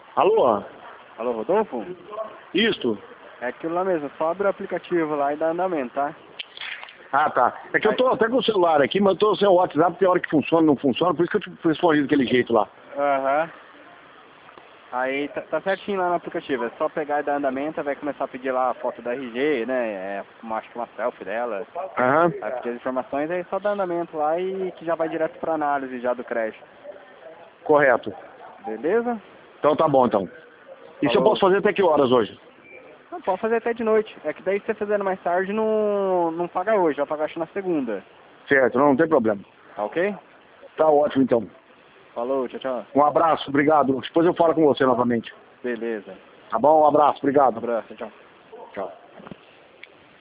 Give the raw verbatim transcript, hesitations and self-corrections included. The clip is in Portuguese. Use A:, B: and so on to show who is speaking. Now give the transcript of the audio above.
A: Alô?
B: Alô, Rodolfo?
A: Isto?
B: É aquilo lá mesmo, só abre o aplicativo lá e dá andamento, tá?
A: Ah, tá. É que eu tô até com o celular aqui, mas eu tô sem o WhatsApp, tem hora que funciona, não funciona, por isso que eu te respondi daquele jeito lá.
B: Aham. Uhum. Aí tá, tá certinho lá no aplicativo, é só pegar e dar andamento, vai começar a pedir lá a foto da R G, né? É, acho que uma selfie dela.
A: Aham. Uhum.
B: Vai pedir as informações, aí só dá andamento lá e que já vai direto pra análise já do crédito.
A: Correto.
B: Beleza?
A: Então tá bom, então. Isso eu
B: Falou.
A: posso fazer até que horas hoje?
B: Não, pode fazer até de noite. É que daí se você fazendo mais tarde, não, não paga hoje, vai pagar acho na segunda.
A: Certo, não, não tem problema.
B: Tá ok?
A: Tá ótimo, então.
B: Falou, tchau, tchau.
A: Um abraço, obrigado. Depois eu falo com você novamente.
B: Beleza.
A: Tá bom? Um abraço,
B: Um
A: obrigado.
B: abraço, tchau.
A: Tchau.